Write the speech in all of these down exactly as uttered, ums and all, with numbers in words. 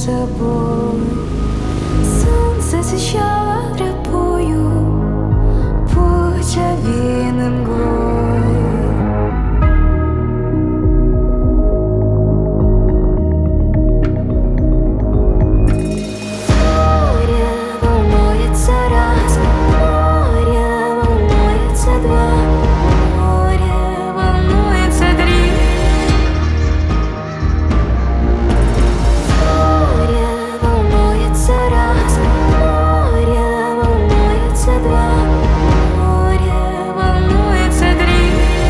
собой. Солнце освещало тропою путь овеянным мглой. Море волнуется раз, море волнуется два, море волнуется три. Море волнуется раз, море волнуется два, море волнуется три.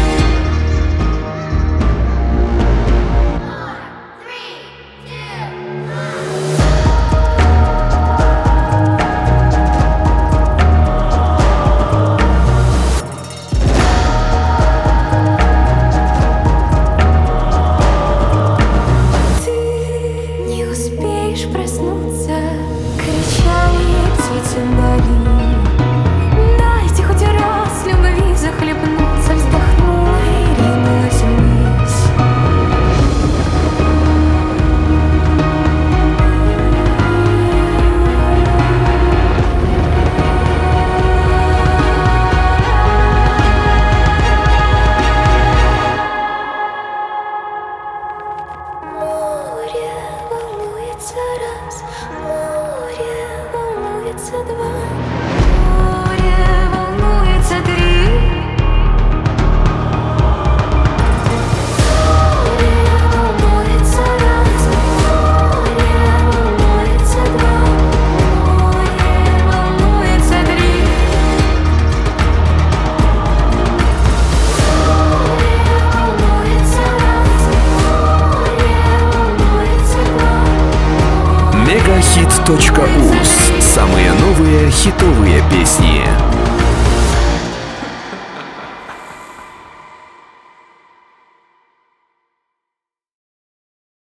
Ты не успеешь проснуться, кричали птицы вдали. Дайте хоть раз любви захлебнуться, вздохнула и ринулась вниз. Море волнуется раз, море волнуется два, море волнуется три. Море волнуется раз, море волнуется два, море волнуется три. Море волнуется раз, море волнуется два. Мегахит точка уз. Самые новые хитовые песни.